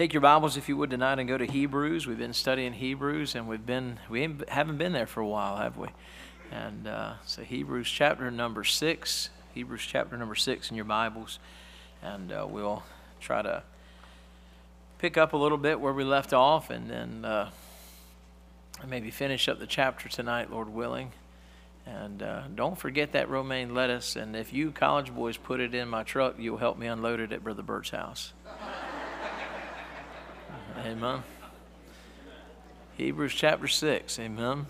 Take your Bibles, if you would, tonight and go to Hebrews. We've been studying Hebrews, and we haven't been there for a while, have we? And so Hebrews chapter number 6. Hebrews chapter number 6 in your Bibles. And we'll try to pick up a little bit where we left off, and then maybe finish up the chapter tonight, Lord willing. And don't forget that romaine lettuce. And if you college boys put it in my truck, you'll help me unload it at Brother Bert's house. Amen. Hebrews chapter 6. Amen.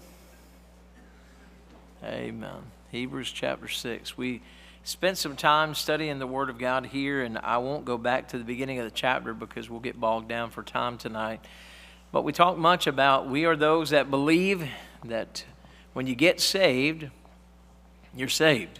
Amen. Hebrews chapter 6. We spent some time studying the Word of God here, and I won't go back to the beginning of the chapter because we'll get bogged down for time tonight. But we talked much about we are those that believe that when you get saved, you're saved.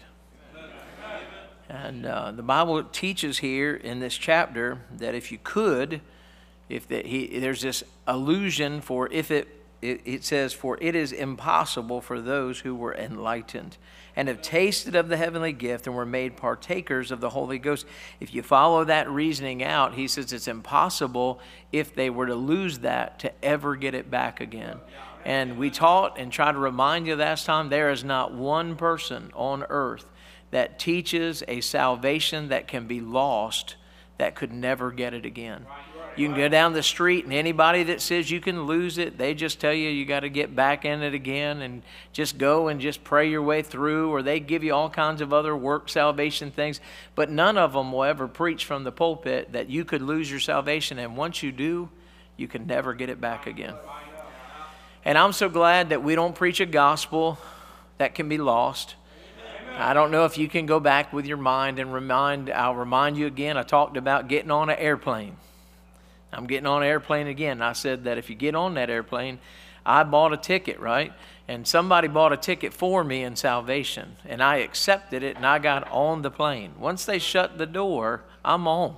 And the Bible teaches here in this chapter that if you could, there's this allusion for it says, for it is impossible for those who were enlightened and have tasted of the heavenly gift and were made partakers of the Holy Ghost. If you follow that reasoning out, he says it's impossible if they were to lose that to ever get it back again. And we taught and tried to remind you last time, there is not one person on earth that teaches a salvation that can be lost that could never get it again. You can go down the street, and anybody that says you can lose it, they just tell you you got to get back in it again and just go and just pray your way through, or they give you all kinds of other work salvation things. But none of them will ever preach from the pulpit that you could lose your salvation, and once you do, you can never get it back again. And I'm so glad that we don't preach a gospel that can be lost. I don't know if you can go back with your mind and I'll remind you again, I talked about getting on an airplane. I'm getting on an airplane again. And I said that if you get on that airplane, I bought a ticket, right? And somebody bought a ticket for me in salvation. And I accepted it, and I got on the plane. Once they shut the door, I'm on.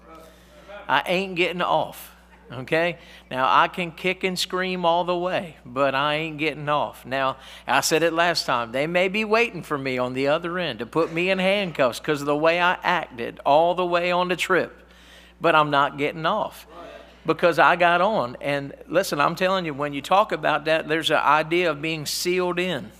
I ain't getting off, okay? Now, I can kick and scream all the way, but I ain't getting off. Now, I said it last time. They may be waiting for me on the other end to put me in handcuffs because of the way I acted all the way on the trip. But I'm not getting off because I got on. And listen, I'm telling you, when you talk about that, there's an idea of being sealed in.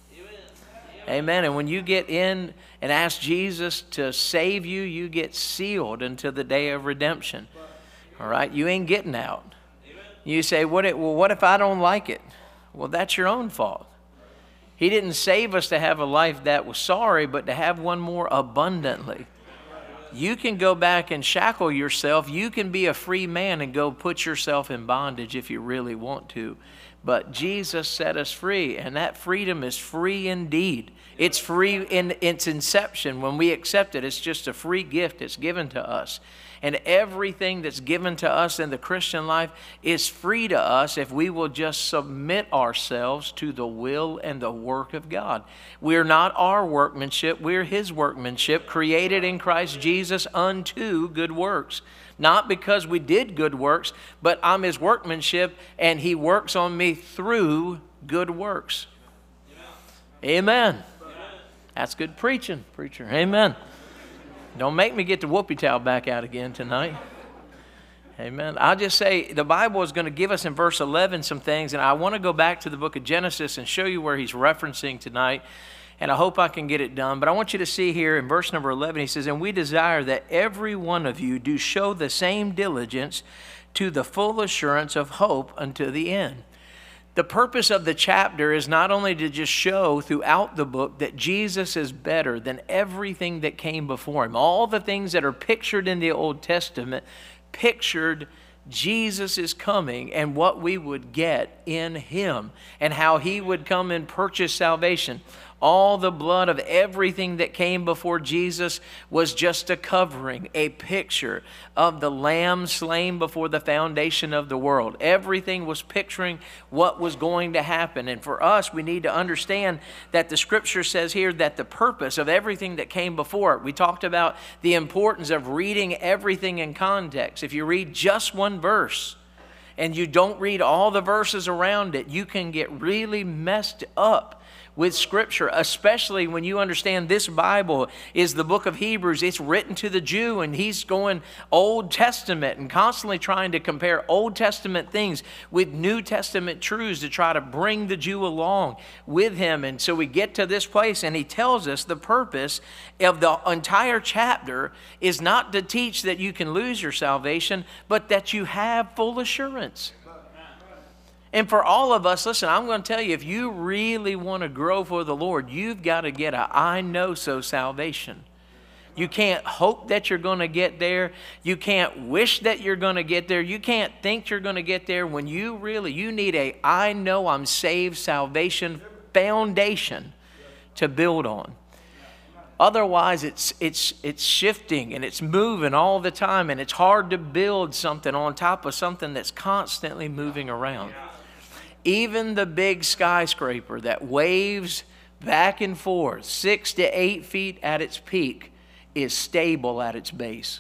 Amen. And when you get in and ask Jesus to save you, you get sealed until the day of redemption. All right? You ain't getting out. You say, what if I don't like it? Well, that's your own fault. He didn't save us to have a life that was sorry, but to have one more abundantly. You can go back and shackle yourself. You can be a free man and go put yourself in bondage if you really want to. But Jesus set us free, and that freedom is free indeed. It's free in its inception. When we accept it, it's just a free gift. It's given to us. And everything that's given to us in the Christian life is free to us if we will just submit ourselves to the will and the work of God. We're not our workmanship. We're His workmanship, created in Christ Jesus unto good works. Not because we did good works, but I'm His workmanship, and He works on me through good works. Amen. That's good preaching, preacher. Amen. Don't make me get the whoopee towel back out again tonight. Amen. I'll just say the Bible is going to give us in verse 11 some things, and I want to go back to the book of Genesis and show you where he's referencing tonight, and I hope I can get it done. But I want you to see here in verse number 11, he says, and we desire that every one of you do show the same diligence to the full assurance of hope unto the end. The purpose of the chapter is not only to just show throughout the book that Jesus is better than everything that came before him. All the things that are pictured in the Old Testament pictured Jesus is coming and what we would get in him and how he would come and purchase salvation. All the blood of everything that came before Jesus was just a covering, a picture of the Lamb slain before the foundation of the world. Everything was picturing what was going to happen. And for us, we need to understand that the Scripture says here that the purpose of everything that came before it, we talked about the importance of reading everything in context. If you read just one verse and you don't read all the verses around it, you can get really messed up with Scripture, especially when you understand this Bible is the book of Hebrews. It's written to the Jew, and he's going Old Testament and constantly trying to compare Old Testament things with New Testament truths to try to bring the Jew along with him. And so we get to this place, and he tells us the purpose of the entire chapter is not to teach that you can lose your salvation, but that you have full assurance. And for all of us, listen, I'm going to tell you, if you really want to grow for the Lord, you've got to get a I know so salvation. You can't hope that you're going to get there. You can't wish that you're going to get there. You can't think you're going to get there. When you need a I know I'm saved salvation foundation to build on. Otherwise, it's shifting and it's moving all the time, and it's hard to build something on top of something that's constantly moving around. Even the big skyscraper that waves back and forth 6 to 8 feet at its peak is stable at its base.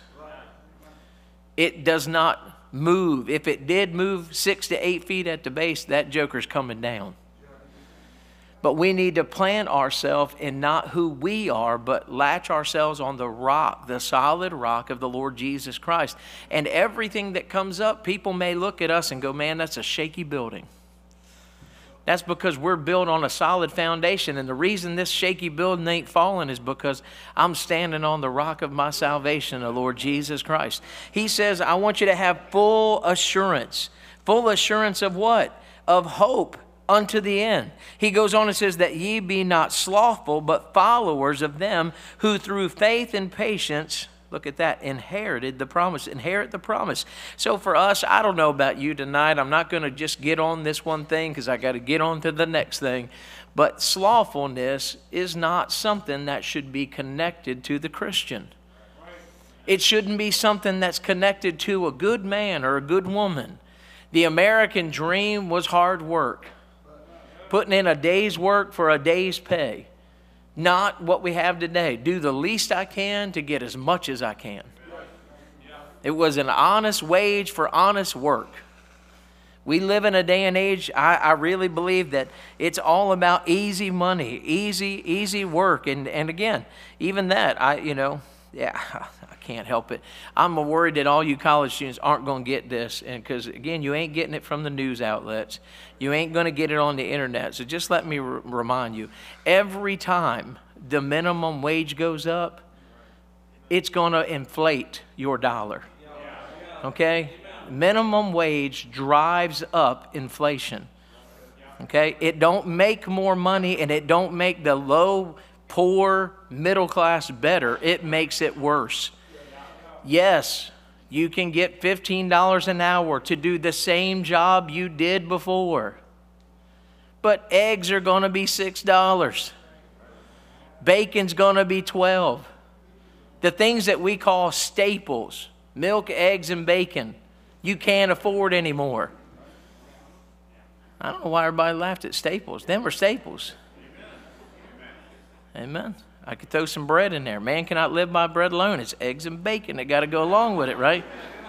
It does not move. If it did move 6 to 8 feet at the base, that joker's coming down. But we need to plant ourselves in not who we are, but latch ourselves on the rock, the solid rock of the Lord Jesus Christ. And everything that comes up, people may look at us and go, man, that's a shaky building. That's because we're built on a solid foundation. And the reason this shaky building ain't falling is because I'm standing on the rock of my salvation, the Lord Jesus Christ. He says, I want you to have full assurance. Full assurance of what? Of hope unto the end. He goes on and says that ye be not slothful, but followers of them who through faith and patience, look at that, inherit the promise. So for us, I don't know about you tonight. I'm not going to just get on this one thing because I got to get on to the next thing. But slothfulness is not something that should be connected to the Christian. It shouldn't be something that's connected to a good man or a good woman. The American dream was hard work. Putting in a day's work for a day's pay. Not what we have today. Do the least I can to get as much as I can. It was an honest wage for honest work. We live in a day and age, I really believe that it's all about easy money, easy work. And again, even that, I can't help it. I'm worried that all you college students aren't going to get this. And because, again, you ain't getting it from the news outlets. You ain't going to get it on the internet. So just let me remind you, every time the minimum wage goes up, it's going to inflate your dollar. Okay? Minimum wage drives up inflation. Okay? It don't make more money, and it don't make the low, poor, middle class better. It makes it worse. Yes, you can get $15 an hour to do the same job you did before. But eggs are going to be $6. Bacon's going to be $12. The things that we call staples, milk, eggs, and bacon, you can't afford anymore. I don't know why everybody laughed at staples. Them were staples. Amen. I could throw some bread in there. Man cannot live by bread alone. It's eggs and bacon that got to go along with it, right?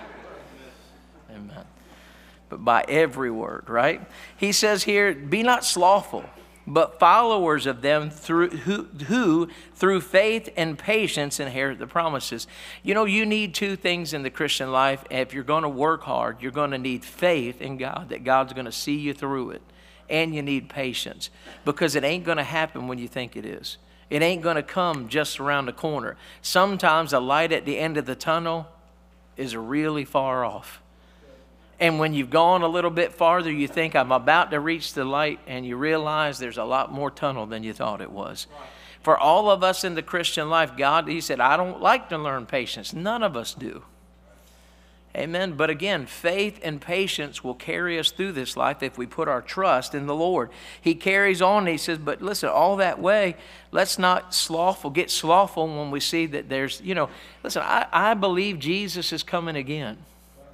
Amen. But by every word, right? He says here, be not slothful, but followers of them who through faith and patience inherit the promises. You know, you need two things in the Christian life. If you're going to work hard, you're going to need faith in God, that God's going to see you through it. And you need patience, because it ain't going to happen when you think it is. It ain't going to come just around the corner. Sometimes the light at the end of the tunnel is really far off. And when you've gone a little bit farther, you think, I'm about to reach the light, and you realize there's a lot more tunnel than you thought it was. For all of us in the Christian life, God, He said, I don't like to learn patience. None of us do. Amen. But again, faith and patience will carry us through this life if we put our trust in the Lord. He carries on and he says, but listen, all that way, let's not get slothful when we see that there's, listen, I believe Jesus is coming again.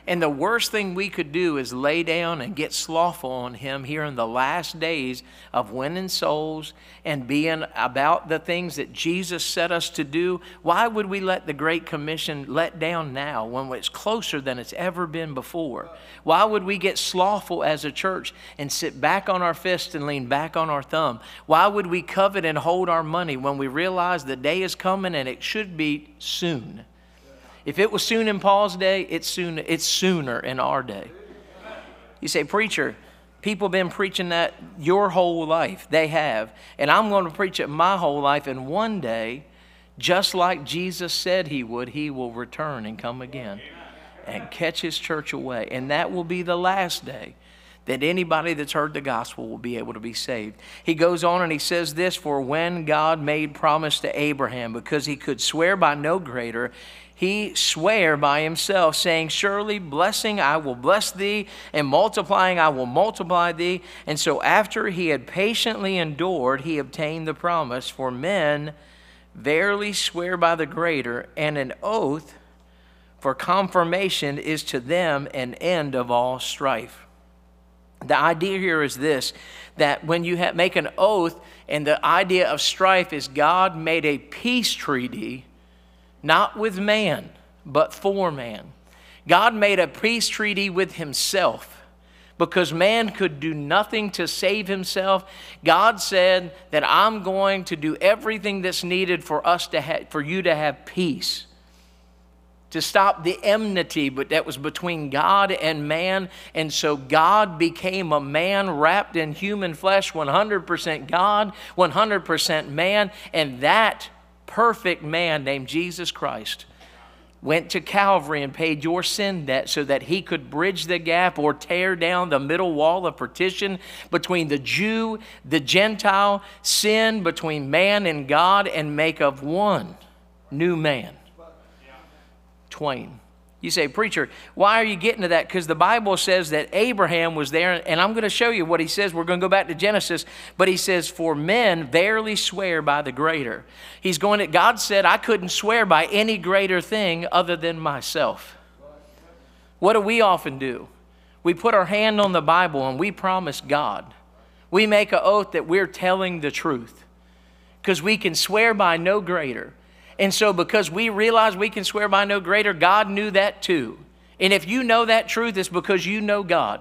And the worst thing we could do is lay down and get slothful on him here in the last days of winning souls and being about the things that Jesus set us to do. Why would we let the Great Commission let down now when it's closer than it's ever been before? Why would we get slothful as a church and sit back on our fist and lean back on our thumb? Why would we covet and hold our money when we realize the day is coming and it should be soon? If it was soon in Paul's day, it's sooner in our day. You say, preacher, people have been preaching that your whole life. They have. And I'm going to preach it my whole life. And one day, just like Jesus said he would, he will return and come again and catch his church away. And that will be the last day that anybody that's heard the gospel will be able to be saved. He goes on and he says this, for when God made promise to Abraham, because he could swear by no greater, he sware by himself, saying, surely blessing I will bless thee, and multiplying I will multiply thee. And so after he had patiently endured, he obtained the promise. For men verily swear by the greater, and an oath for confirmation is to them an end of all strife. The idea here is this, that when you make an oath, and the idea of strife is God made a peace treaty, not with man, but for man. God made a peace treaty with himself because man could do nothing to save himself. God said that I'm going to do everything that's needed for us to for you to have peace, to stop the enmity but that was between God and man. And so God became a man wrapped in human flesh, 100% God, 100% man, and that perfect man named Jesus Christ went to Calvary and paid your sin debt so that he could bridge the gap or tear down the middle wall of partition between the Jew, the Gentile, sin between man and God, and make of one new man. Twain. You say, preacher, why are you getting to that? Because the Bible says that Abraham was there, and I'm going to show you what he says. We're going to go back to Genesis, but he says, for men verily swear by the greater. God said, I couldn't swear by any greater thing other than myself. What do we often do? We put our hand on the Bible and we promise God. We make an oath that we're telling the truth because we can swear by no greater. And so because we realize we can swear by no greater, God knew that too. And if you know that truth, it's because you know God.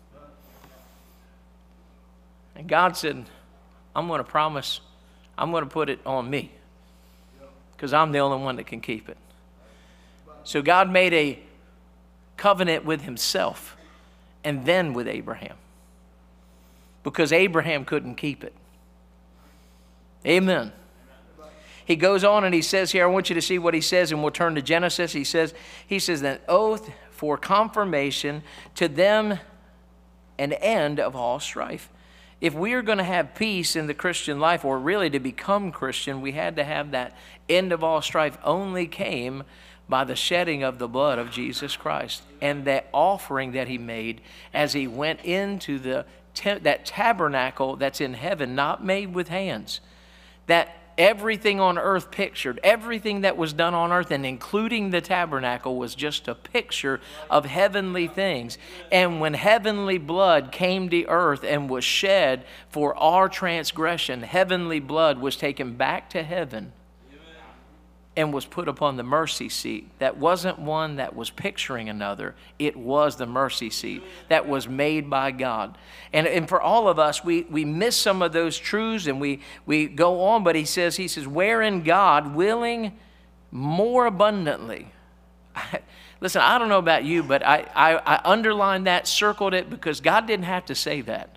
And God said, I'm going to promise, I'm going to put it on me because I'm the only one that can keep it. So God made a covenant with himself and then with Abraham because Abraham couldn't keep it. Amen. He goes on and he says here, I want you to see what he says, and we'll turn to Genesis. He says, an oath for confirmation to them an end of all strife. If we are going to have peace in the Christian life, or really to become Christian, we had to have that end of all strife only came by the shedding of the blood of Jesus Christ and that offering that he made as he went into that tabernacle that's in heaven, not made with hands. That everything on earth pictured, everything that was done on earth, and including the tabernacle, was just a picture of heavenly things. And when heavenly blood came to earth and was shed for our transgression, heavenly blood was taken back to heaven and was put upon the mercy seat. That wasn't one that was picturing another. It was the mercy seat that was made by God. And for all of us, we miss some of those truths and we go on, but he says, wherein God willing more abundantly. Listen, I don't know about you, but I underlined that, circled it, because God didn't have to say that.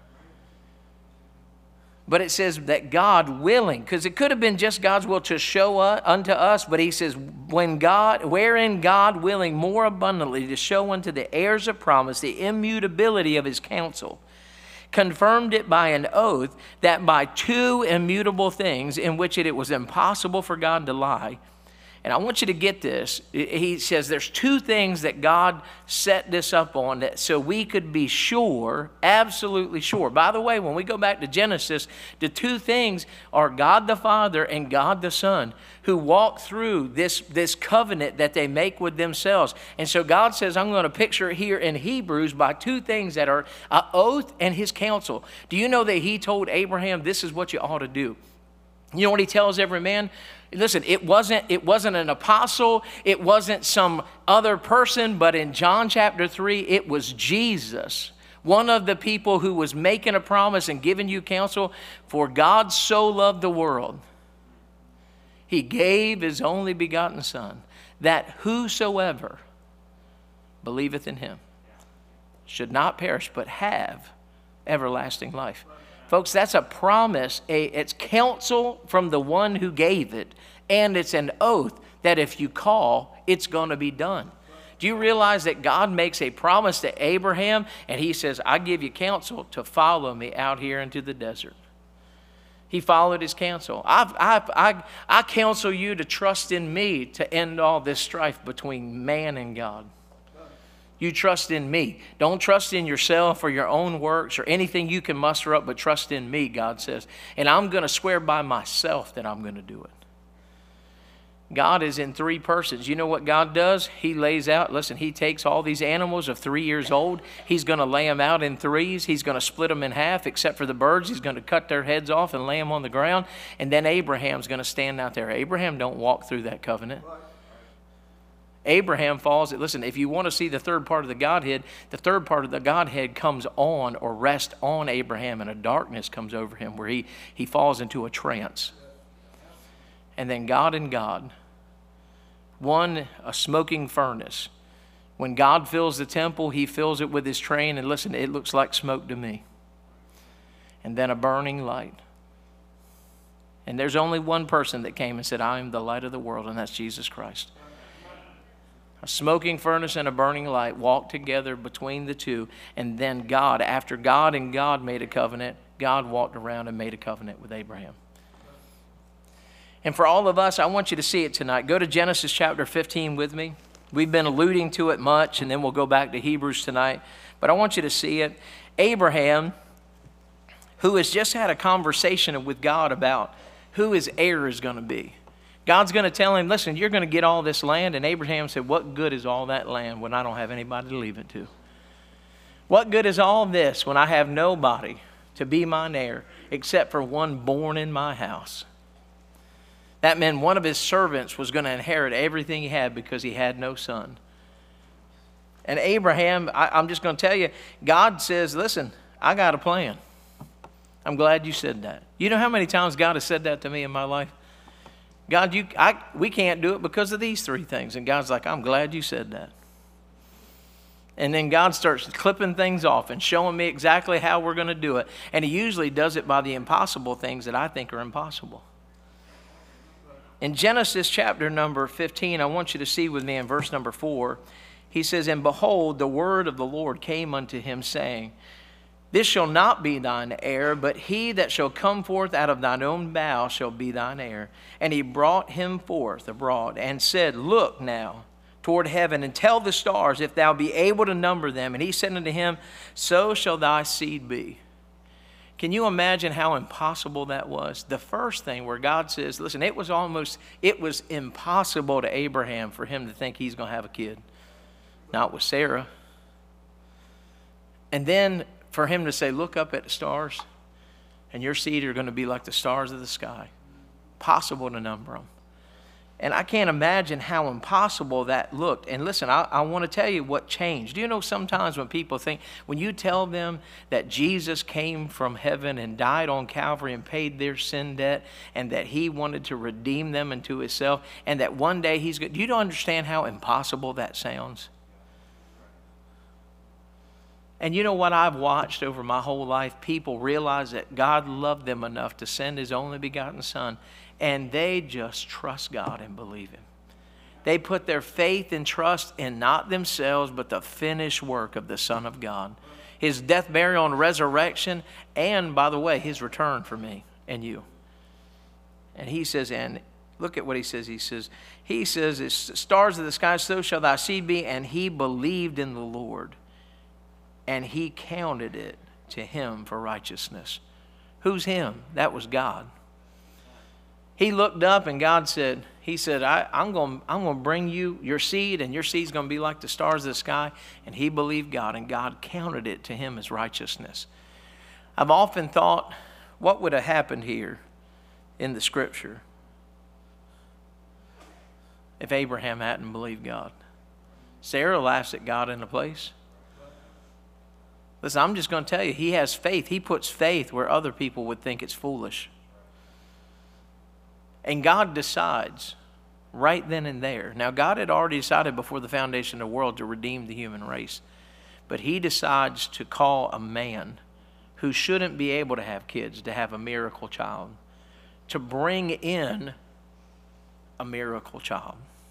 But it says that God willing, because it could have been just God's will to show unto us, but he says, wherein God willing more abundantly to show unto the heirs of promise the immutability of his counsel, confirmed it by an oath, that by two immutable things in which it was impossible for God to lie, And I want you to get this. He says there's two things that God set this up on that so we could be sure, absolutely sure. By the way, when we go back to Genesis, the two things are God the Father and God the Son who walk through this covenant that they make with themselves. And so God says, I'm going to picture it here in Hebrews by two things that are an oath and his counsel. Do you know that he told Abraham, this is what you ought to do? You know what he tells every man? Listen, it wasn't an apostle, it wasn't some other person, but in John chapter 3, it was Jesus, one of the people who was making a promise and giving you counsel. For God so loved the world, he gave his only begotten Son, that whosoever believeth in him should not perish, but have everlasting life. Folks, that's a promise. It's counsel from the one who gave it. And it's an oath that if you call, it's going to be done. Do you realize that God makes a promise to Abraham and he says, I give you counsel to follow me out here into the desert. He followed his counsel. I counsel you to trust in me to end all this strife between man and God. You trust in me. Don't trust in yourself or your own works or anything you can muster up, but trust in me, God says. And I'm going to swear by myself that I'm going to do it. God is in three persons. You know what God does? He lays out, listen, he takes all these animals of 3 years old. He's going to lay them out in threes. He's going to split them in half, except for the birds. He's going to cut their heads off and lay them on the ground. And then Abraham's going to stand out there. Abraham don't walk through that covenant. Abraham falls. Listen, if you want to see the third part of the Godhead, the third part of the Godhead comes on or rests on Abraham, and a darkness comes over him where he falls into a trance. And then God and God, one, a smoking furnace. When God fills the temple, he fills it with his train, and listen, it looks like smoke to me. And then a burning light. And there's only one person that came and said, I am the light of the world, and that's Jesus Christ. A smoking furnace and a burning light walked together between the two. And then God, after God and God made a covenant, God walked around and made a covenant with Abraham. And for all of us, I want you to see it tonight. Go to Genesis chapter 15 with me. We've been alluding to it much, and then we'll go back to Hebrews tonight. But I want you to see it. Abraham, who has just had a conversation with God about who his heir is going to be. God's going to tell him, listen, you're going to get all this land. And Abraham said, what good is all that land when I don't have anybody to leave it to? What good is all this when I have nobody to be mine heir except for one born in my house? That meant one of his servants was going to inherit everything he had because he had no son. And Abraham, I'm just going to tell you, God says, listen, I got a plan. I'm glad you said that. You know how many times God has said that to me in my life? God, we can't do it because of these three things. And God's like, I'm glad you said that. And then God starts clipping things off and showing me exactly how we're going to do it. And he usually does it by the impossible things that I think are impossible. In Genesis chapter number 15, I want you to see with me in verse number 4, he says, and behold, the word of the Lord came unto him, saying, this shall not be thine heir, but he that shall come forth out of thine own bowels shall be thine heir. And he brought him forth abroad, and said, look now toward heaven, and tell the stars, if thou be able to number them. And he said unto him, so shall thy seed be. Can you imagine how impossible that was? The first thing where God says, listen, it was impossible to Abraham for him to think he's going to have a kid. Not with Sarah. And then for him to say, look up at the stars, and your seed are going to be like the stars of the sky. Possible to number them. And I can't imagine how impossible that looked. And listen, I want to tell you what changed. Do you know sometimes when people think, when you tell them that Jesus came from heaven and died on Calvary and paid their sin debt, and that he wanted to redeem them into himself, and that one day he's going to, do you understand how impossible that sounds? And you know what I've watched over my whole life? People realize that God loved them enough to send his only begotten Son, and they just trust God and believe him. They put their faith and trust in not themselves, but the finished work of the Son of God. His death, burial, and resurrection, and by the way, his return for me and you. And he says, and Look at what he says. He says, as stars of the sky, so shall thy seed be. And he believed in the Lord, and he counted it to him for righteousness. Who's him? That was God. He looked up and God said, I'm going to bring you your seed, and your seed's going to be like the stars of the sky. And he believed God, and God counted it to him as righteousness. I've often thought, what would have happened here in the scripture if Abraham hadn't believed God? Sarah laughs at God in a place. Listen, I'm just going to tell you, he has faith. He puts faith where other people would think it's foolish. And God decides right then and there. Now, God had already decided before the foundation of the world to redeem the human race. But he decides to call a man who shouldn't be able to have kids to have a miracle child, to bring in a miracle child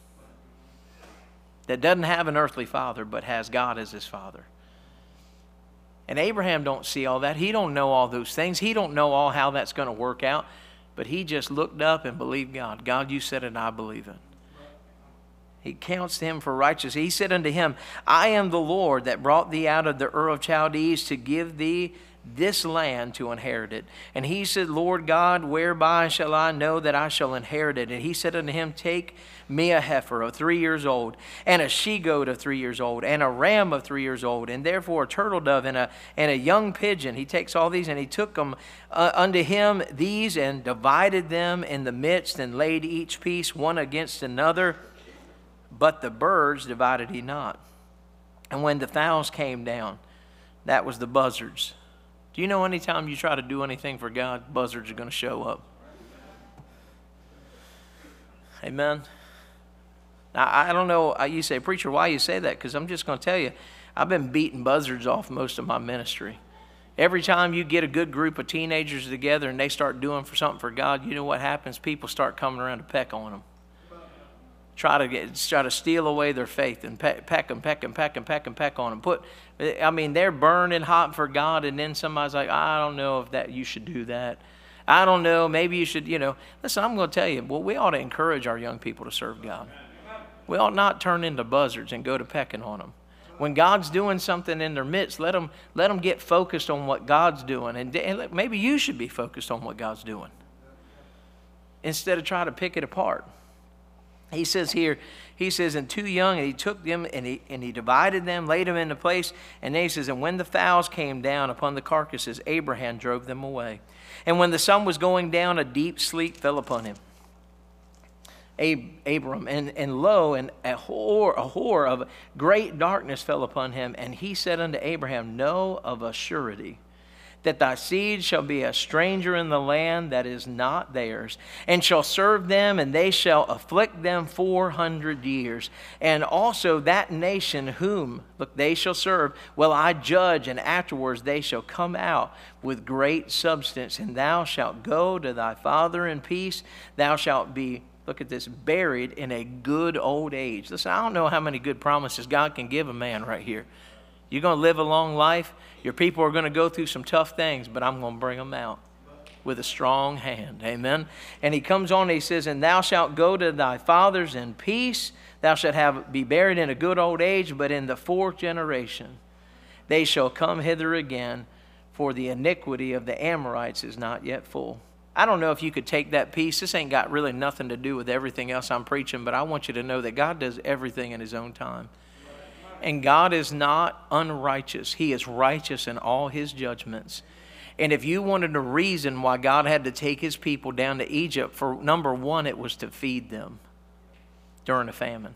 that doesn't have an earthly father but has God as his father. And Abraham don't see all that. He don't know all those things. He don't know all how that's going to work out. But he just looked up and believed God. God, you said it, and I believe it. He counts him for righteousness. He said unto him, I am the Lord that brought thee out of the Ur of Chaldees to give thee this land to inherit it. And he said, Lord God, whereby shall I know that I shall inherit it? And he said unto him, take me a heifer of 3 years old, and a she-goat of 3 years old, and a ram of 3 years old, and therefore a turtle dove and a young pigeon. He takes all these, and he took them unto him these, and divided them in the midst, and laid each piece one against another. But the birds divided he not. And when the fowls came down, that was the buzzards. Do you know anytime you try to do anything for God, buzzards are going to show up? Amen. Now, I don't know, you say, preacher, why you say that? Because I'm just going to tell you, I've been beating buzzards off most of my ministry. Every time you get a good group of teenagers together and they start doing something for God, you know what happens? People start coming around to peck on them. Try to steal away their faith and peck on them. They're burning hot for God, and then somebody's like, I don't know if that you should do that. I don't know, maybe you should, Listen, I'm going to tell you, we ought to encourage our young people to serve God. We ought not turn into buzzards and go to pecking on them. When God's doing something in their midst, let them get focused on what God's doing. And maybe you should be focused on what God's doing instead of trying to pick it apart. He says here, and too young, and he took them, and he divided them, laid them into place. And then he says, and when the fowls came down upon the carcasses, Abraham drove them away. And when the sun was going down, a deep sleep fell upon him. Abram, and lo, and a horror of great darkness fell upon him. And he said unto Abraham, know of a surety that thy seed shall be a stranger in the land that is not theirs, and shall serve them, and they shall afflict them 400 years. And also that nation whom they shall serve will I judge, and afterwards they shall come out with great substance. And thou shalt go to thy father in peace. Thou shalt be, look at this, buried in a good old age. Listen, I don't know how many good promises God can give a man right here. You're going to live a long life. Your people are going to go through some tough things, but I'm going to bring them out with a strong hand. Amen. And he comes on and he says, and thou shalt go to thy fathers in peace. Thou shalt be buried in a good old age, but in the fourth generation they shall come hither again, for the iniquity of the Amorites is not yet full. I don't know if you could take that piece. This ain't got really nothing to do with everything else I'm preaching, but I want you to know that God does everything in his own time. And God is not unrighteous. He is righteous in all his judgments. And if you wanted a reason why God had to take his people down to Egypt, for number one, it was to feed them during a famine.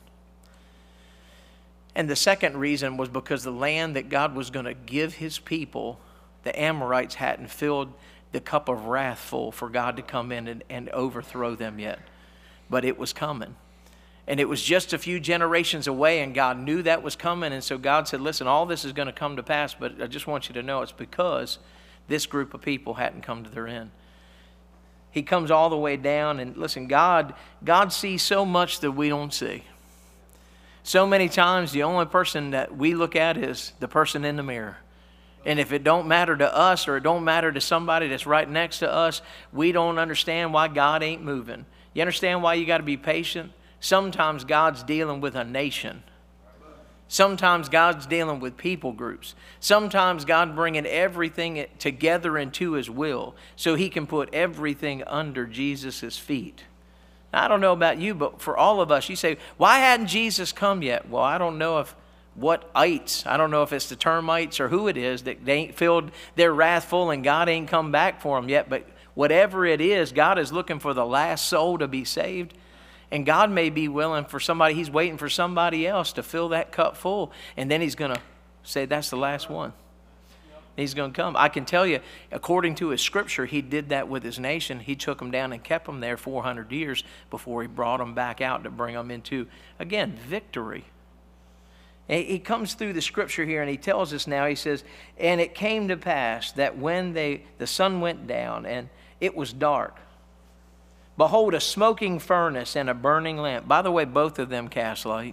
And the second reason was because the land that God was going to give his people, the Amorites hadn't filled the cup of wrath full for God to come in and overthrow them yet. But it was coming. And it was just a few generations away, and God knew that was coming. And so God said, listen, all this is going to come to pass, but I just want you to know it's because this group of people hadn't come to their end. He comes all the way down, and listen, God sees so much that we don't see. So many times the only person that we look at is the person in the mirror. And if it don't matter to us, or it don't matter to somebody that's right next to us, we don't understand why God ain't moving. You understand why you got to be patient? Sometimes God's dealing with a nation. Sometimes God's dealing with people groups. Sometimes God bringing everything together into His will so He can put everything under Jesus' feet. Now, I don't know about you, but for all of us, you say, why hadn't Jesus come yet? Well, I don't know if I don't know if it's the termites or who it is that they ain't filled their wrath full and God ain't come back for them yet. But whatever it is, God is looking for the last soul to be saved. And God may be willing for somebody, He's waiting for somebody else to fill that cup full. And then He's going to say, that's the last one. He's going to come. I can tell you, according to His scripture, He did that with His nation. He took them down and kept them there 400 years before He brought them back out to bring them into, again, victory. He comes through the scripture here and he tells us now, he says, and it came to pass that when the sun went down and it was dark, behold, a smoking furnace and a burning lamp. By the way, both of them cast light.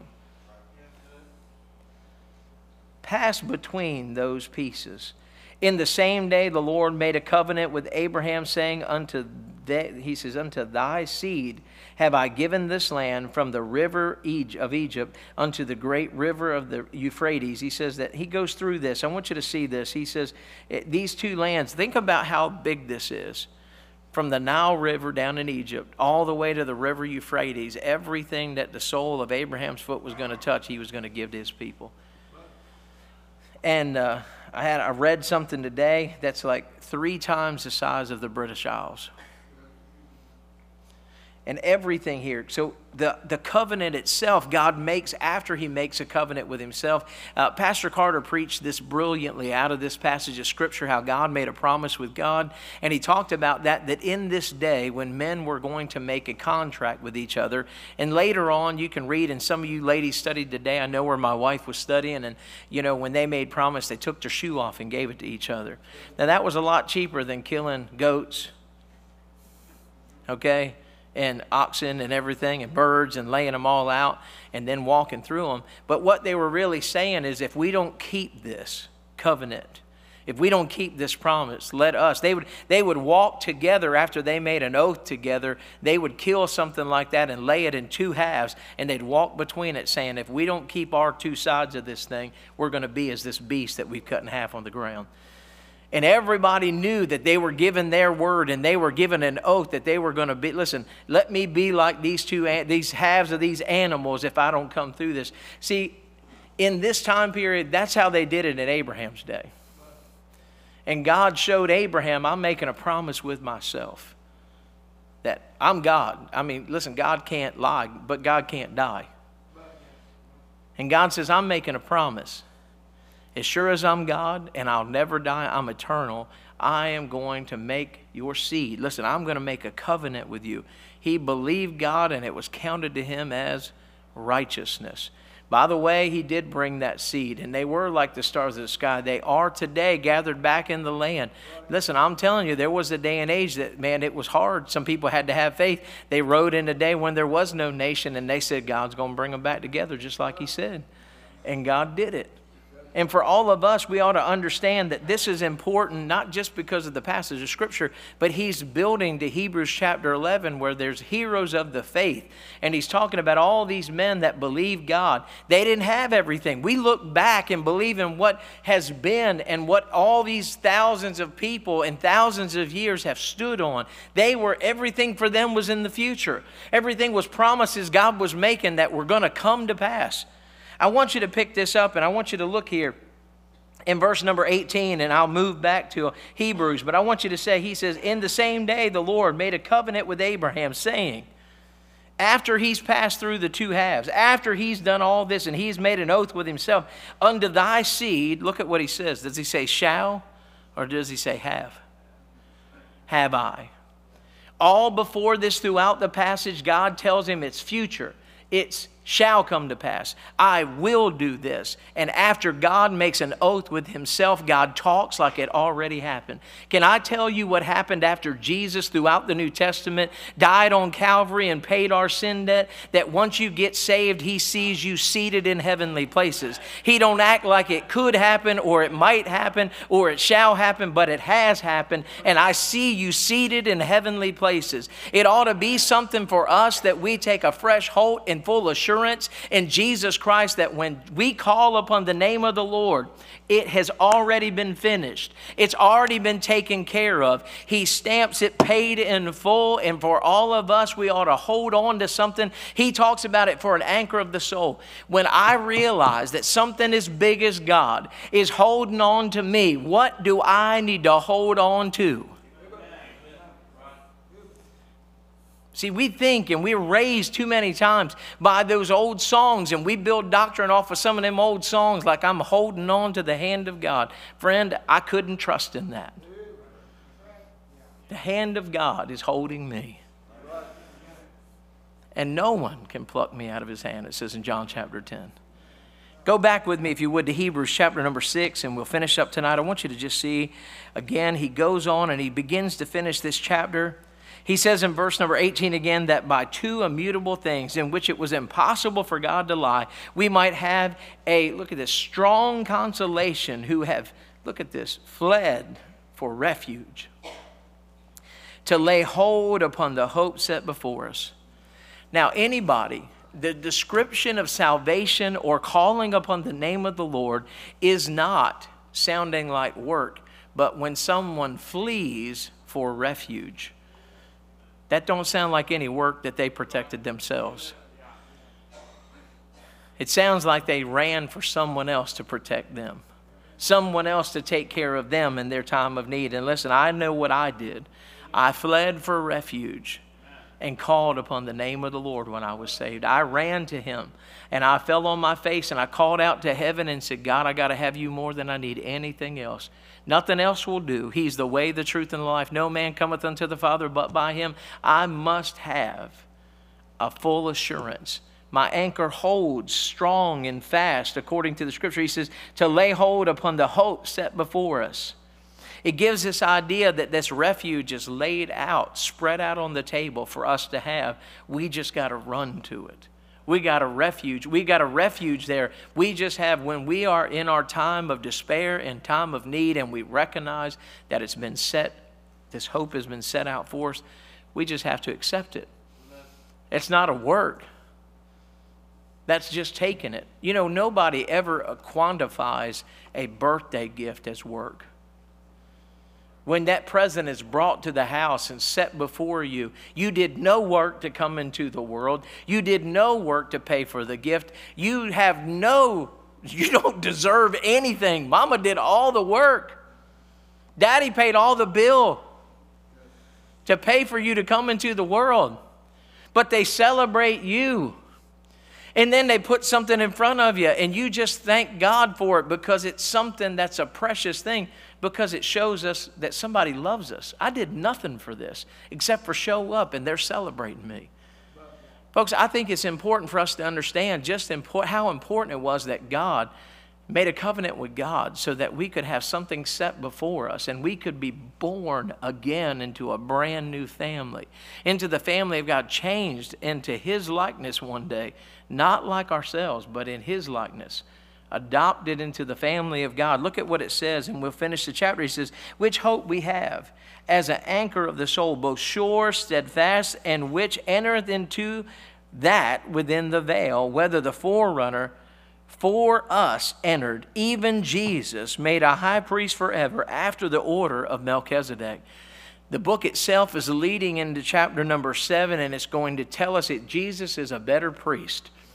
Passed between those pieces. In the same day the Lord made a covenant with Abraham, saying, unto thy seed have I given this land from the river of Egypt unto the great river of the Euphrates. He says that he goes through this. I want you to see this. He says these two lands, think about how big this is. From the Nile River down in Egypt all the way to the river Euphrates, everything that the sole of Abraham's foot was going to touch, he was going to give to his people. And I read something today that's like 3 times the size of the British Isles. And everything here. So the covenant itself, God makes after He makes a covenant with Himself. Pastor Carter preached this brilliantly out of this passage of Scripture, how God made a promise with God. And he talked about that in this day when men were going to make a contract with each other. And later on, you can read, and some of you ladies studied today. I know where my wife was studying. And, you know, when they made promise, they took their shoe off and gave it to each other. Now, that was a lot cheaper than killing goats. Okay? And oxen and everything and birds and laying them all out and then walking through them. But what they were really saying is if we don't keep this covenant, if we don't keep this promise, let us. They would walk together after they made an oath together. They would kill something like that and lay it in 2 halves, and they'd walk between it saying, if we don't keep our 2 sides of this thing, we're going to be as this beast that we've cut in half on the ground. And everybody knew that they were given their word and they were given an oath that they were going to be, listen, let me be like these halves of these animals if I don't come through this. See, in this time period, that's how they did it in Abraham's day. And God showed Abraham, I'm making a promise with myself that I'm God. I mean, listen, God can't lie, but God can't die. And God says, I'm making a promise. As sure as I'm God and I'll never die, I'm eternal, I am going to make your seed. Listen, I'm going to make a covenant with you. He believed God and it was counted to him as righteousness. By the way, he did bring that seed, and they were like the stars of the sky. They are today gathered back in the land. Listen, I'm telling you, there was a day and age that, man, it was hard. Some people had to have faith. They rode in a day when there was no nation, and they said God's going to bring them back together just like He said. And God did it. And for all of us, we ought to understand that this is important, not just because of the passage of Scripture, but he's building to Hebrews chapter 11 where there's heroes of the faith. And he's talking about all these men that believe God. They didn't have everything. We look back and believe in what has been and what all these thousands of people and thousands of years have stood on. Everything for them was in the future. Everything was promises God was making that were going to come to pass. I want you to pick this up, and I want you to look here in verse number 18, and I'll move back to Hebrews. But I want you to say, he says, in the same day the Lord made a covenant with Abraham, saying, after he's passed through the 2 halves, after he's done all this, and he's made an oath with himself, unto thy seed, look at what he says. Does he say shall, or does he say have? Have I. All before this, throughout the passage, God tells him it's future. It's shall come to pass. I will do this. And after God makes an oath with himself, God talks like it already happened. Can I tell you what happened after Jesus throughout the New Testament died on Calvary and paid our sin debt? That once you get saved, he sees you seated in heavenly places. He don't act like it could happen or it might happen or it shall happen, but it has happened. And I see you seated in heavenly places. It ought to be something for us that we take a fresh hold and full assurance in Jesus Christ, that when we call upon the name of the Lord, it has already been finished. It's already been taken care of. He stamps it paid in full, and for all of us, we ought to hold on to something. He talks about it for an anchor of the soul. When I realize that something as big as God is holding on to me, what do I need to hold on to? See, we think, and we're raised too many times by those old songs, and we build doctrine off of some of them old songs like I'm holding on to the hand of God. Friend, I couldn't trust in that. The hand of God is holding me. And no one can pluck me out of his hand, it says in John chapter 10. Go back with me, if you would, to Hebrews chapter number 6, and we'll finish up tonight. I want you to just see, again, he goes on and he begins to finish this chapter. He says in verse number 18 again, that by two immutable things in which it was impossible for God to lie, we might have a, look at this, strong consolation, who have, look at this, fled for refuge, to lay hold upon the hope set before us. Now, anybody, the description of salvation or calling upon the name of the Lord is not sounding like work, but when someone flees for refuge. That don't sound like any work that they protected themselves. It sounds like they ran for someone else to protect them, someone else to take care of them in their time of need. And listen, I know what I did. I fled for refuge and called upon the name of the Lord when I was saved. I ran to him and I fell on my face and I called out to heaven and said, God, I got to have you more than I need anything else. Nothing else will do. He's the way, the truth, and the life. No man cometh unto the Father but by him. I must have a full assurance. My anchor holds strong and fast, according to the scripture. He says, to lay hold upon the hope set before us. It gives this idea that this refuge is laid out, spread out on the table for us to have. We just got to run to it. We got a refuge. We got a refuge there. We just have, when we are in our time of despair and time of need, and we recognize that it's been set, this hope has been set out for us, we just have to accept it. It's not a work. That's just taking it. You know, nobody ever quantifies a birthday gift as work. When that present is brought to the house and set before you, you did no work to come into the world. You did no work to pay for the gift. You don't deserve anything. Mama did all the work. Daddy paid all the bill to pay for you to come into the world. But they celebrate you. And then they put something in front of you and you just thank God for it because it's something that's a precious thing, because it shows us that somebody loves us. I did nothing for this except for show up and they're celebrating me. Folks, I think it's important for us to understand just how important it was that God made a covenant with God so that we could have something set before us and we could be born again into a brand new family, into the family of God, changed into his likeness one day, not like ourselves, but in his likeness, adopted into the family of God. Look at what it says, and we'll finish the chapter. He says, which hope we have as an anchor of the soul, both sure, steadfast, and which entereth into that within the veil, whether the forerunner for us entered, even Jesus, made a high priest forever after the order of Melchizedek. The book itself is leading into chapter number 7, and it's going to tell us that Jesus is a better priest.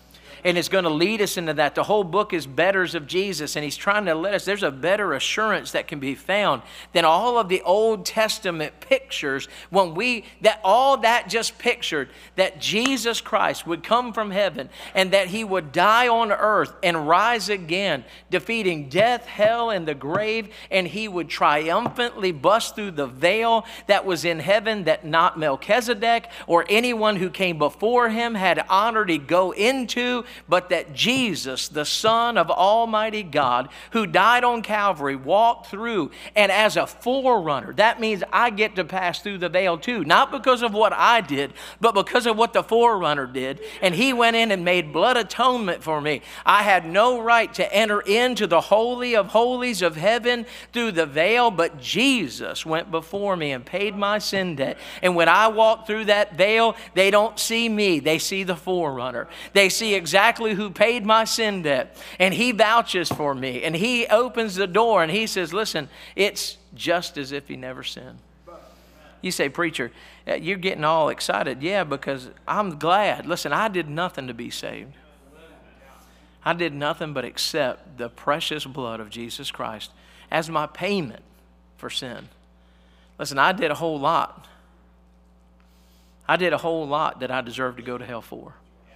And it's going to lead us into that. The whole book is betters of Jesus, and he's trying to let us, there's a better assurance that can be found than all of the Old Testament pictures all that just pictured that Jesus Christ would come from heaven and that he would die on earth and rise again, defeating death, hell, and the grave, and he would triumphantly bust through the veil that was in heaven that not Melchizedek or anyone who came before him had honor to go into, but that Jesus, the Son of Almighty God, who died on Calvary, walked through, and as a forerunner, that means I get to pass through the veil too, not because of what I did, but because of what the forerunner did. And he went in and made blood atonement for me. I had no right to enter into the Holy of Holies of heaven through the veil, but Jesus went before me and paid my sin debt. And when I walk through that veil, they don't see me, they see the forerunner. They see exactly who paid my sin debt, and he vouches for me, and he opens the door and he says, listen, it's just as if he never sinned. You say, preacher, you're getting all excited. Yeah, because I'm glad. Listen, I did nothing to be saved. I did nothing but accept the precious blood of Jesus Christ as my payment for sin. Listen, I did a whole lot. I did a whole lot that I deserved to go to hell for.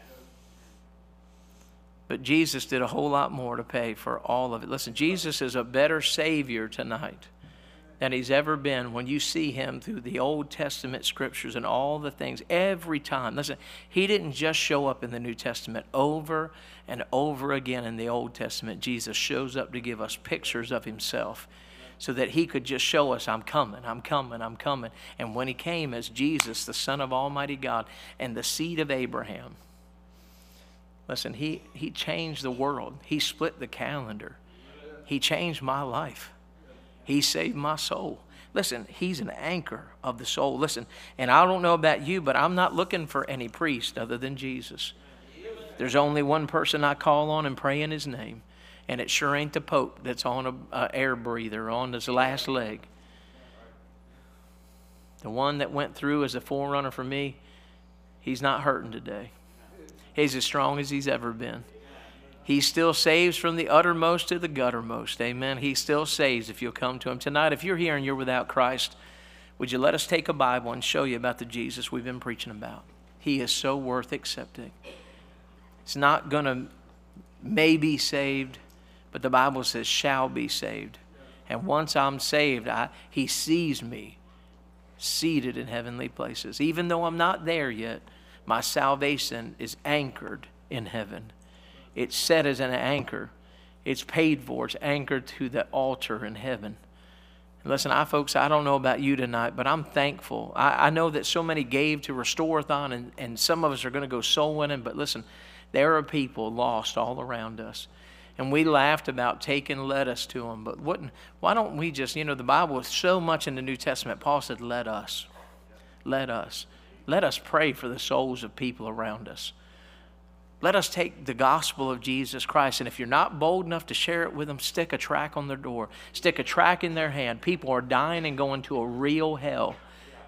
But Jesus did a whole lot more to pay for all of it. Listen, Jesus is a better Savior tonight than he's ever been when you see him through the Old Testament scriptures and all the things every time. Listen, he didn't just show up in the New Testament. Over and over again in the Old Testament, Jesus shows up to give us pictures of himself so that he could just show us, I'm coming, I'm coming, I'm coming. And when he came as Jesus, the Son of Almighty God and the seed of Abraham, listen, he changed the world. He split the calendar. He changed my life. He saved my soul. Listen, he's an anchor of the soul. Listen, and I don't know about you, but I'm not looking for any priest other than Jesus. There's only one person I call on and pray in his name, and it sure ain't the Pope that's on an air breather on his last leg. The one that went through as a forerunner for me, he's not hurting today. He's as strong as he's ever been. He still saves from the uttermost to the guttermost. Amen. He still saves if you'll come to him. Tonight, if you're here and you're without Christ, would you let us take a Bible and show you about the Jesus we've been preaching about? He is so worth accepting. It's not going to maybe saved, but the Bible says shall be saved. And once I'm saved, he sees me seated in heavenly places. Even though I'm not there yet, my salvation is anchored in heaven. It's set as an anchor. It's paid for. It's anchored to the altar in heaven. And listen, folks, I don't know about you tonight, but I'm thankful. I know that so many gave to Restore-a-thon, and some of us are going to go soul winning, but listen, there are people lost all around us. And we laughed about taking lettuce to them, but why don't we just, the Bible is so much in the New Testament. Paul said, let us. Let us. Let us pray for the souls of people around us. Let us take the gospel of Jesus Christ, and if you're not bold enough to share it with them, stick a track on their door. Stick a track in their hand. People are dying and going to a real hell.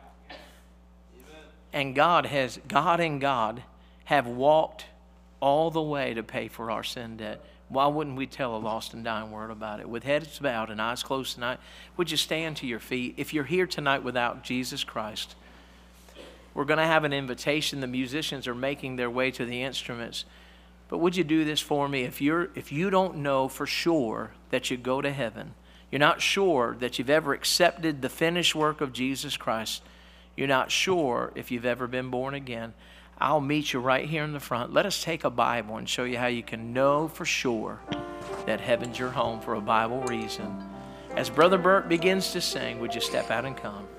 And God and God have walked all the way to pay for our sin debt. Why wouldn't we tell a lost and dying world about it? With heads bowed and eyes closed tonight, would you stand to your feet? If you're here tonight without Jesus Christ, we're going to have an invitation. The musicians are making their way to the instruments. But would you do this for me? If you don't know for sure that you go to heaven, you're not sure that you've ever accepted the finished work of Jesus Christ, you're not sure if you've ever been born again, I'll meet you right here in the front. Let us take a Bible and show you how you can know for sure that heaven's your home for a Bible reason. As Brother Bert begins to sing, would you step out and come?